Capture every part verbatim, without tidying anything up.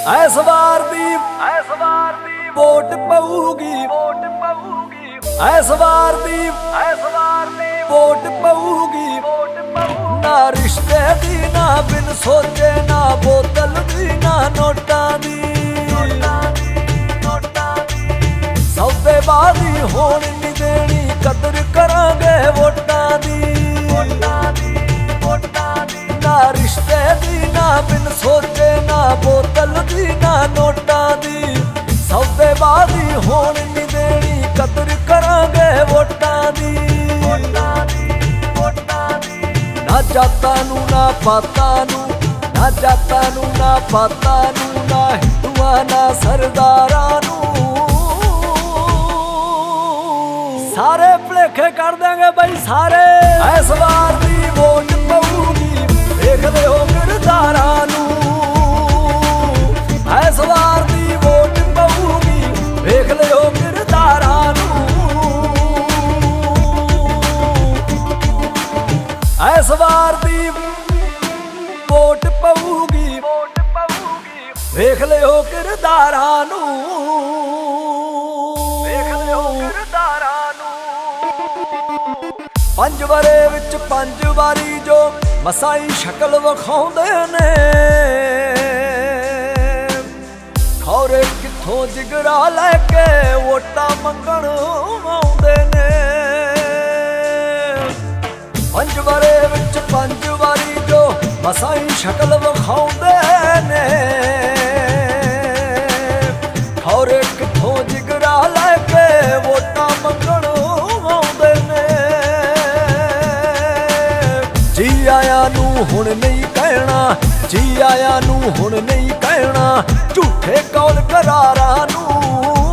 S ਵਾਰ ਦੀ ਐਸ ਵਾਰ ਦੀ ਵੋਟ ਪਊਗੀ ਵੋਟ ਪਊਗੀ ਐਸ ਵਾਰ ਦੀ ਐਸ ਵਾਰ ਦੀ ਵੋਟ ਪਊਗੀ ਵੋਟ ਪਊ ਨਾ ਰਿਸ਼ਤੇ ਦੀ ਨਾ ਬਿਨ ਸੋਚੇ ਨਾ ਬੋਤਲ ਦੀ ਨਾ ਨੋਟਾਂ ਦੀ ਨੋਟਾਂ ਦੀ ਨੋਟਾਂ ਦੀ ਸੌਦੇਬਾਜ਼ੀ ਹੋਣ ਨਹੀਂ ਦੇਣੀ ਕਦਰ ਕਰਾਂਗੇ ਵੋਟਾਂ ਦੀ ਵੋਟਾਂ ਦੀ ਵੋਟਾਂ ਦੀ ਨਾ ਰਿਸ਼ਤੇ ਦੀ ਨਾ ਬਿਨ ਸੋਚੇ ਨਾ ਬੋਤਲ ਦੀ ਨਾ ਨੋਟਾਂ ਦੀ ਸੌਦੇਬਾਜ਼ੀ ਹੋਣ ਨਹੀਂ ਦੇਣੀ ਕਦਰ ਕਰਾਂਗੇ ਵੋਟਾਂ ਦੀ ਵੋਟਾਂ ਦੀ ਵੋਟਾਂ ਦੀ ਨਾ ਜਾਤਾਂ ਨੂੰ ਨਾ ਪਾਤਾਂ ਨੂੰ ਨਾ ਜਾਤਾਂ ਨੂੰ ਨਾ ਪਾਤਾਂ ਨੂੰ ਨਾ ਹਿੰਦੂਆਂ ਨਾ ਸਰਦਾਰਾਂ ਨੂੰ ਸਾਰੇ ਭੁਲੇਖੇ ਕਰ ਦਾਂਗੇ ਬਈ ਸਾਰੇ ਇਸ ਵਾਰ ਦੀ ਵੋਟ ਪਊਗੀ ਵੇਖਦੇ ਹੋ ਕਿਰਦਾਰਾਂ ਨੂੰ ਇਸ ਵਾਰ ਦੀ ਵੋਟ ਪਊਗੀ ਵੇਖ ਲਿਓ ਕਿਰਦਾਰਾਂ ਨੂੰ ਇਸ ਵਾਰ ਦੀ ਵੋਟ ਪਊਗੀ ਵੋਟ ਪਊਗੀ ਵੇਖ ਲਿਓ ਕਿਰਦਾਰਾਂ ਨੂੰ ਵੇਖ ਲਿਓ ਕਿਰਦਾਰਾਂ ਨੂੰ ਪੰਜ ਵਰੇ ਵਿੱਚ ਪੰਜ ਵਾਰੀ ਜੋ ਮਸਾਈ ਸ਼ਕਲ ਵਿਖਾਉਂਦੇ ਨੇ ਖੌਰੇ ਕਿੱਥੋਂ ਜਿਗਰਾ ਲੈ ਕੇ ਵੋਟਾਂ ਮੰਗਣ ਆਉਂਦੇ ਨੇ ਪੰਜ ਵਰੇ ਵਿੱਚ ਪੰਜ ਵਾਰੀ ਜੋ ਮਸਾਈ ਸ਼ਕਲ ਵਿਖਾਉਂਦੇ ਨੇ ਖੌਰੇ ਕਿੱਥੋਂ ਜਿਗਰਾ ਲੈ ਕੇ ਵੋਟਾਂ ਮੰਗਣ ਆਉਂਦੇ ਨੇ ਜੀ ਆਇਆਂ ਨੂੰ ਹੁਣ ਨਹੀਂ ਕਹਿਣਾ ਜੀ ਆਇਆਂ ਨੂੰ ਹੁਣ ਨਹੀਂ ਕਹਿਣਾ ਝੂਠੇ ਕੌਲ ਕਰਾਰਾਂ ਨੂੰ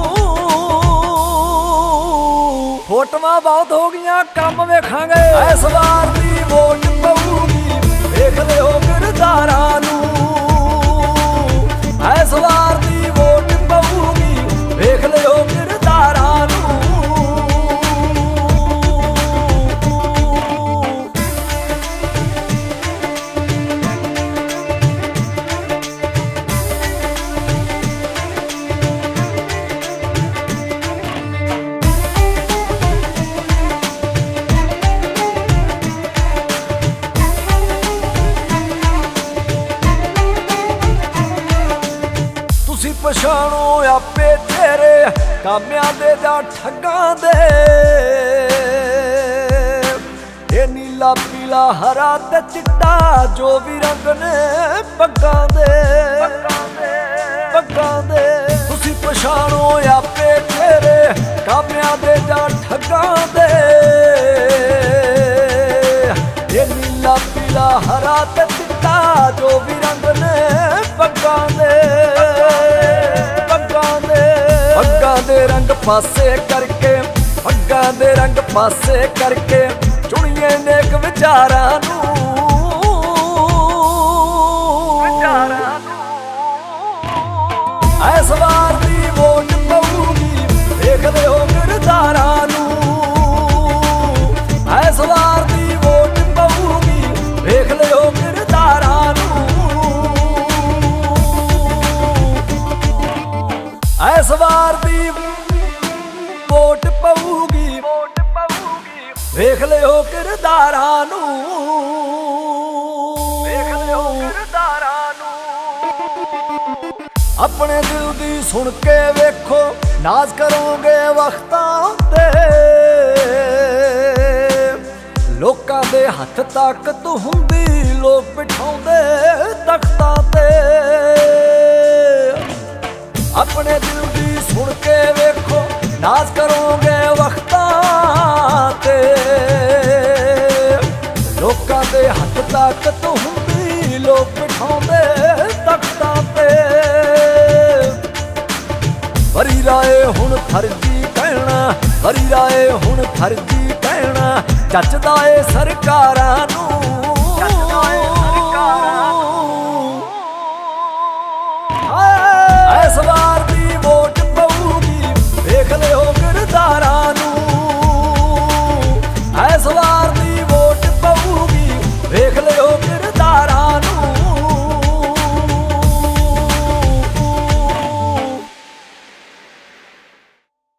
ਫੋਟੋਆਂ ਬਹੁਤ ਹੋ ਗਈਆਂ ਕੰਮ ਵੇਖਾਂਗੇ ਇਸ ਵਾਰ ਦੀ ਵੋਟ ਪਊਗੀ ਵੇਖ ਲਿਓ ਕਿਰਦਾਰਾਂ ਨੂੰ ਇਸ ਵਾਰ ਦੀ ਵੋਟ ਪਊਗੀ ਵੇਖ ਲਿਓ ਕਿਰਦਾਰਾਂ ਨੂੰ ਪਛਾਣੋ ਆਪੇ ਤੇਰੇ ਕਾਮਿਆਂ ਦੇ ਜਾਂ ਠੱਗਾਂ ਦੇ ਇਹ ਨੀਲਾ ਪੀਲਾ ਹਰਾ ਤੇ ਚਿੱਟਾ ਜੋ ਵੀ ਰੰਗ ਨੇ ਪੱਗਾਂ ਦੇ ਪੱਗਾਂ ਦੇ ਤੁਸੀਂ ਪਛਾਣੋ ਆਪੇ ਤੇਰੇ ਕਾਮਿਆਂ ਦੇ ਜਾਂ ਠੱਗਾਂ ਦੇ ਇਹ ਨੀਲਾ ਪੀਲਾ ਹਰਾ ਤੇ ਚਿੱਟਾ ਜੋ ਵੀ ਰੰਗ ਨੇ ਪੱਗਾਂ ਦੇ ਪੱਗਾਂ ਦੇ ਰੰਗ ਪਾਸੇ ਕਰਕੇ ਪੱਗਾਂ ਦੇ ਰੰਗ ਪਾਸੇ ਕਰਕੇ ਚੁਣੀਏ ਨੇਕ ਵਿਚਾਰਾਂ ਨੂੰ ਵਿਚਾਰਾਂ ਨੂੰ ਇਸ ਵਾਰ ਦੀ ਵੋਟ ਪਊਗੀ ਵੇਖ ਲਿਓ ਕਿਰਦਾਰਾਂ ਨੂੰ ਇਸ ਵਾਰ ਦੀ ਵੋਟ ਪਊਗੀ ਵੇਖ ਲਿਓ ਕਿਰਦਾਰਾਂ ਨੂੰ ਇਸ ਵਾਰ ਦੀ ਵੋਟ ਪਊਗੀ ਵੋਟ ਪਊਗੀ ਵੇਖ ਲਿਓ ਕਿਰਦਾਰਾਂ ਨੂੰ ਵੇਖ ਲਿਓ ਕਿਰਦਾਰਾਂ ਨੂੰ ਆਪਣੇ ਦਿਲ ਦੀ ਸੁਣ ਕੇ ਵੇਖੋ ਨਾਜ਼ ਕਰੋਗੇ ਵਕਤਾਂ ਤੇ ਲੋਕਾਂ ਦੇ ਹੱਥ ਤਾਕਤ ਹੁੰਦੀ ਲੋਕ ਬਿਠਾਉਂਦੇ ਤਖਤਾਂ ਤੇ ਆਪਣੇ ਦਿਲ ਦੀ ਸੁਣ ਕੇ ਵੇਖੋ ਨਾਜ਼ ਕਰੋਗੇ ਵਕਤਾਂ ਤੇ ਲੋਕਾਂ ਦੇ ਹੱਥ ਤਾਕਤ ਹੁੰਦੀ ਲੋਕ ਬਿਠਾਉਂਦੇ ਤਖਤਾਂ ਤੇ ਵਰੀ ਰਾਏ ਹੁਣ ਫਰਜ਼ੀ ਕਹਿਣਾ ਵਰੀ ਰਾਏ ਹੁਣ ਫਰਜ਼ੀ ਕਹਿਣਾ ਜੱਜਦਾ ਏ ਸਰਕਾਰਾਂ ਨੂੰ